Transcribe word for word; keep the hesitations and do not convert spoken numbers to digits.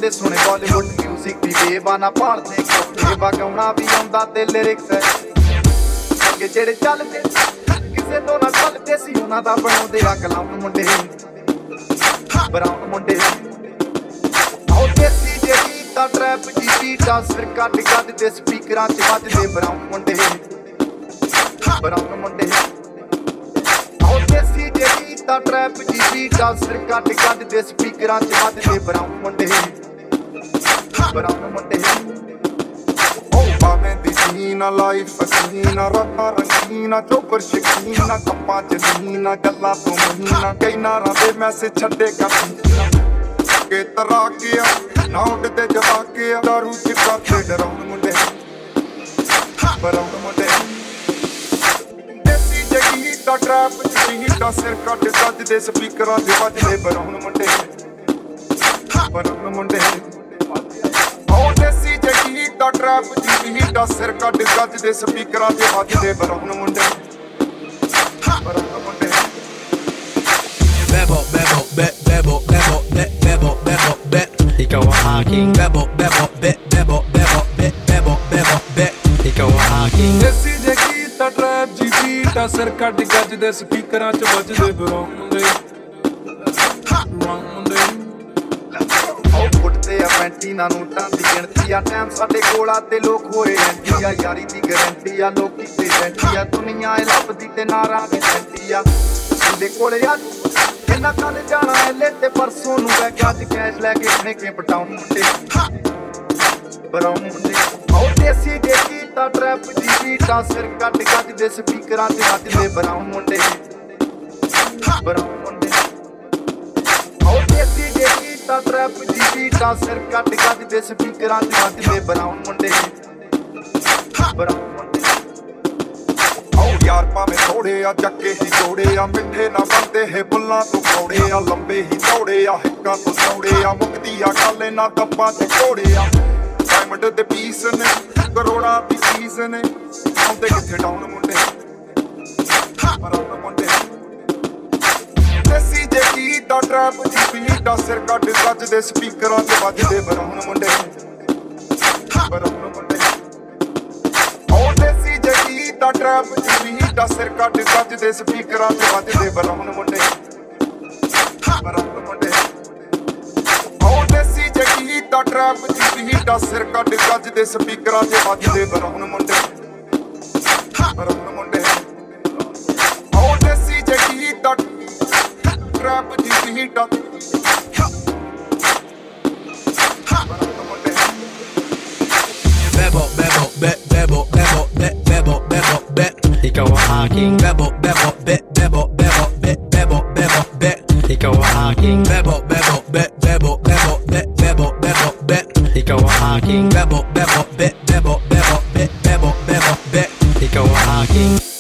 ਤੇ ਸੁਣੇ ਬਾਲੀਵੁੱਡ ਮਿਊਜ਼ਿਕ ਦੀ ਬੇਬਾਨਾ ਭਾਲਦੇ ਕੋਠੇ ਵਗਾਉਣਾ ਵੀ ਆਉਂਦਾ ਤੇ ਲਿਰਿਕਸ ਹੈ ਅੱਗੇ ਜਿਹੜੇ ਚੱਲਦੇ ਕਿਸੇ ਤੋਂ ਨਾ ਚੱਲਦੇ ਸੀ ਉਹਨਾਂ ਦਾ ਬਣਾਉਂਦੇ ਆ ਕਲਾਮ ਮੁੰਡੇ ਬਰਾਉਨ ਮੁੰਡੇ ਆਉ ਦੇਸੀ ਜੇ ਗੀਤਾਂ ਟਰੈਪ ਦੀ ਬੀਟਾਂ ਸਿਰ ਕੱਢ ਕੱਢ ਦੇ ਸਪੀਕਰਾਂ 'ਚ ਵੱਜਦੇ ਬਰਾਉਨ ਮੁੰਡੇ ਬਰਾਉਨ ਮੁੰਡੇ ਆਉ ਦੇਸੀ ਜੇ ਗੀਤਾਂ ਟਰੈਪ ਦੀ ਬੀਟਾਂ ਸਿਰ ਕੱਢ ਕੱਢ ਦੇ ਸਪੀਕਰਾਂ 'ਚ ਵੱਜਦੇ ਬਰਾਉਨ ਮੁੰਡੇ ਬਰਾਉਨ ਮੁੰਡੇ ਭਾਵੇਂ ਦੀ ਸੀਨਾ ਲਾਈਫ ਫਸੀਨਾ ਰਾਤਾਂ ਰੰਗੀਨਾ ਚੋਬਰ ਸ਼ਕੀਨਾ ਕੱਪਾਂ ਚ ਨੀਨਾ ਗੱਲਾਂ ਤੋਂ ਮਹੀਨਾ ਕਈ ਨਾਰਾਂ ਦੇ ਮੈਸੇਜ ਛੱਡੇ ਕਸੀਨਾ ਕੇ ਤਰਾ ਗਿਆ ਨਾ ਉੱਡਦੇ ਜਵਾ ਕੇ ਦਾਰੂ ਚ ਕਰਦੇ ਡਰਾਉਣ ਮੁੰਡੇ ਬਰਾਉਣ ਮੁੰਡੇ ਦੇਸੀ ਜਗੀ ਦਾ ਟਰੈਪ ਚ ਹੀਟਾ ਸਿਰ ਕੱਢ ਕੱਢਦੇ ਸਪੀਕਰਾਂ ਤੇ ਵੱਜਦੇ ਬਰਾਉਣ ਮੁੰਡੇ ਬਰਾਉਣ ਮੁੰਡੇ ਉਹ ਦੇਸੀ ਜਗੀ ਦਾ ਟਰੈਪ ਦੀ ਹੀਟਾ ਸਿਰ ਕੱਢ ਕੱਢਦੇ ਸਪੀਕਰਾਂ ਤੇ ਵੱਜਦੇ ਬਰਾਉਣ ਮੁੰਡੇ ਬਰਾਉਣ ਮੁੰਡੇ Bebo, bebo, be, bebo, bebo, be, bebo, bebo, be. Ikaw ang aking bebo, bebo, be, bebo, bebo, be, bebo, bebo, be. Ikaw ang aking ਦੇਸੀ ਜੇ ਗੀਤਾਂ ਟਰੈਪ ਜੀ ਬੀਟਾਂ ਸਿਰ ਕੱਢ ਗੱਜਦੇ ਸਪੀਕਰਾਂ 'ਚ ਵੱਜਦੇ ਬਰਾਉਨ ਮੁੰਡੇ ਬਰਾਉਨ ਮੁੰਡੇ ਆਉ ਫੁੱਟਦੇ ਆ ਪੈਂਟੀਨਾਂ ਨੋਟਾਂ ਦੀ ਗਿਣਤੀ ਆ ਟਾਈਮ ਸਾਡੇ ਕੋਲ ਆ ਤੇ ਲੋਕ ਹੋਏ ਐਂਟੀ ਆ ਯਾਰੀ ਦੀ ਗਰੰਟੀ ਆ ਲੋਕੀ ਤੇ ਸੈਂਟੀ ਆ ਦੁਨੀਆ ਇਹ ਲੱਭਦੀ ਤੇ ਨਾਰਾਂ ਦੀ ਸੈਂਟੀ ਆ ਦੇ ਕੋਲੇ ਆ ਇਹਨਾਂ ਕੱਲ ਜਾਣਾ ਐਲੇ ਤੇ ਪਰਸੋਂ ਨੂੰ ਬੈ ਕੇ ਅੱਜ ਕੈਸ਼ ਲੈ ਕੇ ਆਪਣੇ ਕੇ ਪਟਾਉਣ ਮੁੰਡੇ ਬਰਾਉਨ ਮੁੰਡੇ ਆਉ ਦੇਸੀ ਜੇ ਗੀਤਾਂ ਟਰੈਪ ਦੀ ਬੀਟਾਂ ਸਿਰ ਕੱਢ ਕੱਢ ਦੇ ਸਪੀਕਰਾਂ ਤੇ ਵੱਜਦੇ ਬਰਾਉਨ ਮੁੰਡੇ ਬਰਾਉਨ ਮੁੰਡੇ ਆਉ ਦੇਸੀ ਜੇ ਗੀਤਾਂ ਟਰੈਪ ਦੀ ਬੀਟਾਂ ਸਿਰ ਕੱਢ ਕੱਢ ਦੇ ਸਪੀਕਰਾਂ ਤੇ ਵੱਜਦੇ ਬਰਾਉਨ ਮੁੰਡੇ ਬਰਾਉਨ ਮੁੰਡੇ ਆਉ ਯਾਰ ਭਾਵੇਂ ਥੋੜੇ ਆ ਚੱਕੇ ਹੀ ਜੋੜੇ ਆ ਮਿੱਠੇ ਨਾ ਬੰਦੇ ਹੈ ਬੁੱਲਾਂ ਤੋਂ ਕੌੜੇ ਆ ਲੰਬੇ ਹੀ ਦੌੜੇ ਆ ਹਿੱਕਾਂ ਤੋਂ ਚੌੜੇ ਆ ਮੁਕਦੀ ਆ ਗੱਲ ਇਹਨਾਂ ਦੱਬਾਂ ਤੇ ਘੋੜੇ ਆ ਡਾਇਮੰਡ ਦੇ ਪੀਸ ਨੇ ਕਰੋੜਾਂ ਦੀ ਚੀਜ਼ ਨੇ ਆਉਂਦੇ ਕਿੱਥੇ ਡਾਉਣ ਮੁੰਡੇ ਬਰਾਉਨ ਮੁੰਡੇ ਦੇਸੀ ਜੇ ਗੀਤਾਂ ਟਰੈਪ ਦੀ ਬੀਟਾਂ ਸਿਰ ਕੱਢ ਕੱਢਦੇ ਸਪੀਕਰਾਂ ਤੇ ਵੱਜਦੇ ਬਰਾਉਨ ਮੁੰਡੇ ਬਰਾਉਨ ਮੁੰਡੇ ਉਹ ਦੇਸੀ ਜੇ ਗੀਤਾਂ ਟਰੈਪ ਦੀ ਬੀਟਾਂ ਸਿਰ ਕੱਢ ਕੱਢਦੇ ਸਪੀਕਰਾਂ ਤੇ ਵੱਜਦੇ ਬਰਾਉਨ ਮੁੰਡੇ ਬਰਾਉਨ ਮੁੰਡੇ ਉਹ ਦੇਸੀ ਜੇ ਗੀਤਾਂ ਟਰੈਪ ਦੀ ਬੀਟਾਂ ਸਿਰ ਕੱਢ ਕੱਢਦੇ ਸਪੀਕਰਾਂ ਤੇ ਵੱਜਦੇ ਬਰਾਉਨ ਮੁੰਡੇ ਬਰਾਉਨ ਮੁੰਡੇ ਉਹ ਦੇਸੀ ਜੇ ਗੀਤਾਂ ਟਰੈਪ ਦੀ ਹੀਟਾਂ bebo, bebo, be, bebo, bebo, be, bebo, bebo, be. Ikaw ang aking bebo, bebo, be, bebo, bebo, be, bebo, bebo, be. Ikaw ang aking bebo, bebo, be, bebo, bebo, be, bebo, bebo, be. Ikaw ang aking bebo, bebo, be, bebo, bebo, be, bebo, bebo, be. Ikaw ang aking